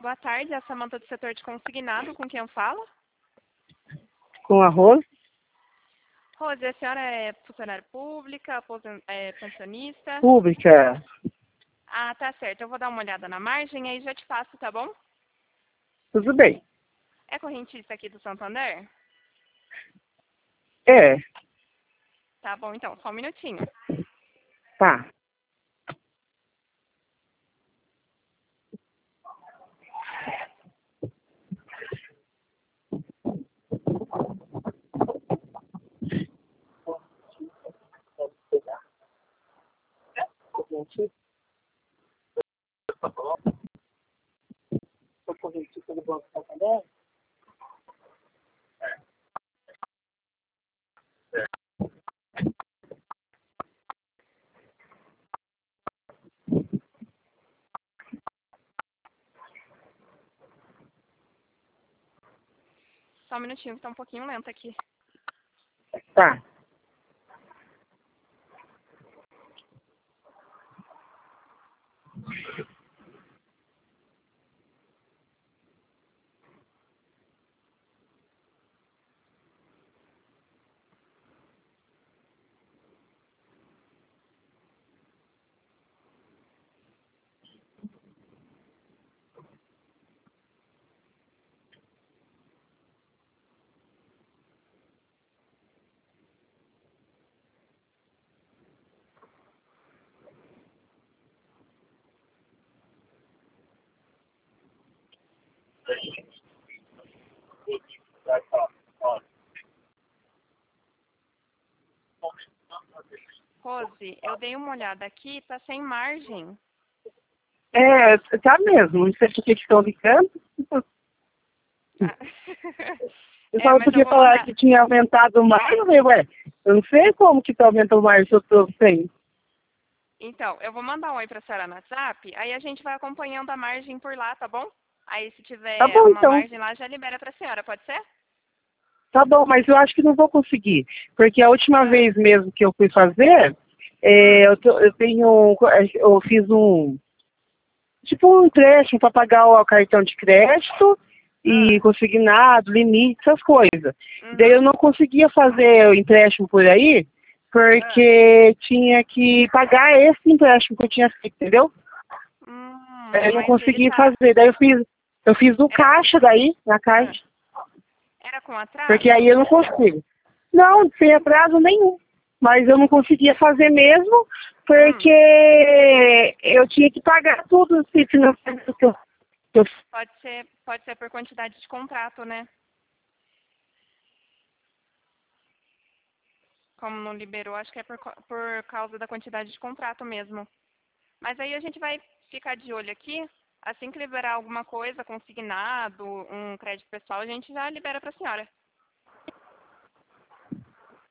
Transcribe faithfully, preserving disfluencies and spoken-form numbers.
boa tarde, é a Samanta do setor de consignado, com quem eu falo? Com a Rose? Rose, a senhora é funcionária pública, aposen- é, pensionista? Pública. Ah, tá certo, eu vou dar uma olhada na margem, aí já te passo, tá bom? Tudo bem. É correntista aqui do Santander? É, Tá bom, então, só um minutinho. tá. Sou correntista do Banco Santander? Só um minutinho, que tá um pouquinho lento aqui. Tá. Rose, eu dei uma olhada aqui, tá sem margem. É, tá mesmo. Não sei por que que estão ligando. Ah. Eu É, só mas eu podia vou falar mandar. que tinha aumentado mais, eu falei, ué, eu não sei como que tá aumentando mais se eu tô sem. Então, eu vou mandar um oi pra senhora no WhatsApp, aí a gente vai acompanhando a margem por lá, tá bom? Aí se Tá tiver bom, uma então. margem lá, já libera pra senhora, pode ser? Tá bom, mas eu acho que não vou conseguir. Porque a última Ah. vez mesmo que eu fui fazer, é, Hum. eu, tô- eu tenho. Eu fiz um. Tipo um empréstimo para pagar o cartão de crédito e Ah. consignado, limite, essas coisas. Daí Uhum. eu não conseguia fazer o empréstimo por aí, Ah. porque tinha que pagar esse empréstimo que eu tinha feito, entendeu? Hum, Aí eu não mas ele consegui tá. fazer. Daí eu fiz, eu fiz no Era, caixa daí, na ah, caixa, era com porque aí atraso? eu não consigo. Não, sem atraso nenhum. Mas eu não conseguia fazer mesmo, Hum, porque eu tinha que pagar tudo esse financiamento que eu, que eu pode ser, pode ser por quantidade de contrato, né? Como não liberou, acho que é por, co- por causa da quantidade de contrato mesmo. Mas aí a gente vai ficar de olho aqui. Assim que liberar alguma coisa, consignado, um crédito pessoal, a gente já libera pra senhora.